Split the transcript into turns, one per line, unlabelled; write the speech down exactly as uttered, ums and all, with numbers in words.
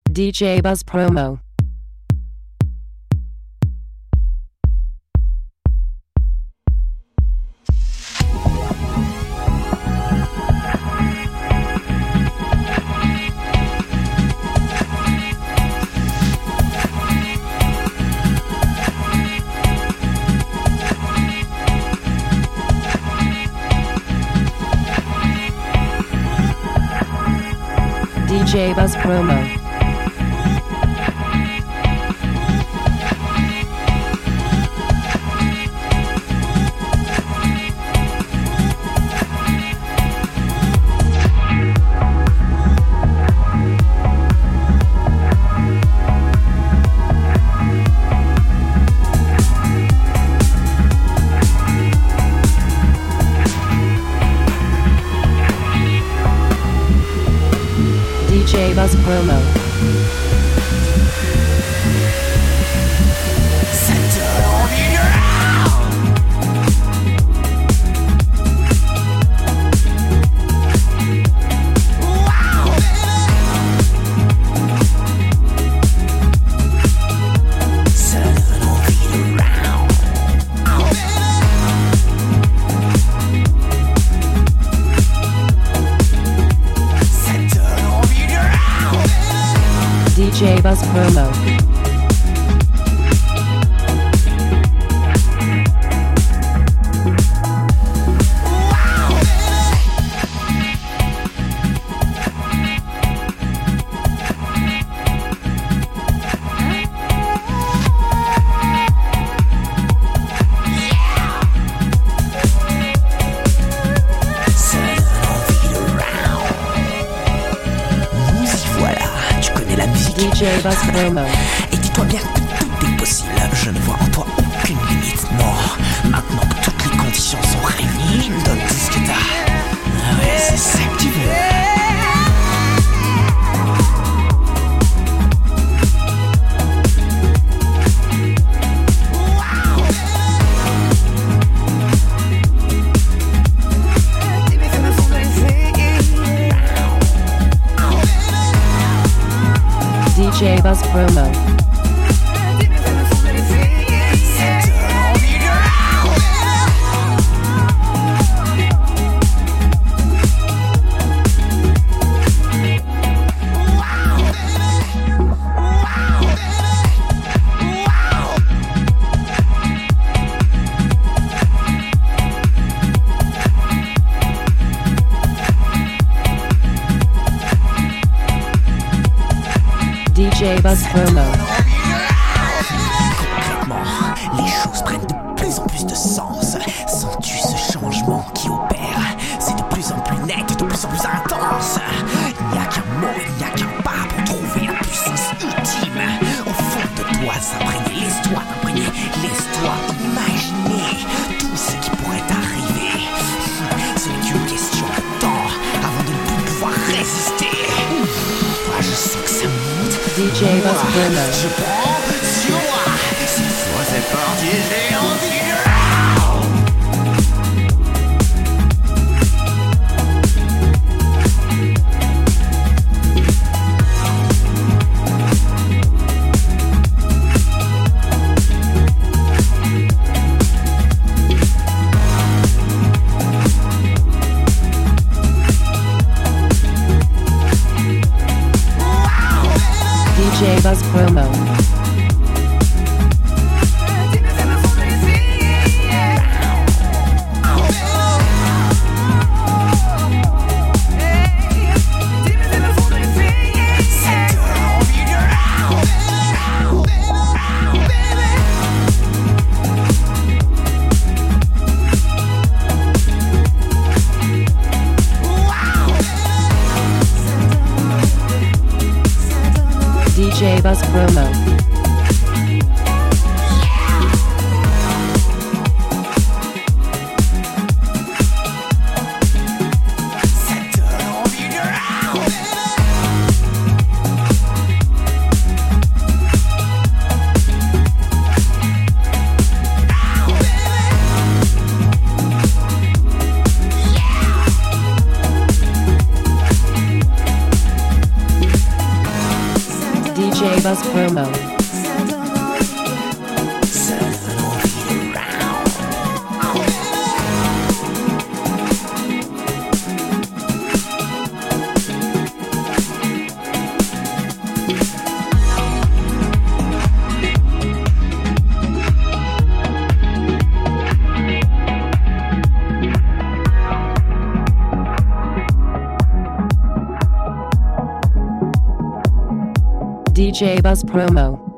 D J Buzz Promo. D J Buzz Promo. D J Buzz Promo. D J Buzz Promo. D J Buzz Promo.
Et dis-toi bien que tout est possible. Je ne vois en toi aucune limite. Non, maintenant que toutes les conditions sont réunies, donne-moi ce que t'as. Ah ouais, c'est ça que tu veux.
D J Buzz Promo. D J Buzz Promo.
Concrètement, les choses prennent de plus en plus de sens. Sens-tu ce changement qui opère? C'est de plus en plus net et de plus en plus intense. Il n'y a qu'un mot, il n'y a qu'un pas pour trouver la puissance ultime. Au fond de toi, s'imprégner, laisse-toi imprégner, laisse-toi imaginer tout ce qui pourrait arriver. Ce n'est qu'une question de temps avant de ne plus pouvoir résister. Ah, je sens que ça monte.
D J Buzz Promo.
Je prends sur moi. Cette fois c'est parti, j'ai envie de...
D J Buzz Promo. D J Buzz Promo. D J Buzz Promo. D J Buzz Promo.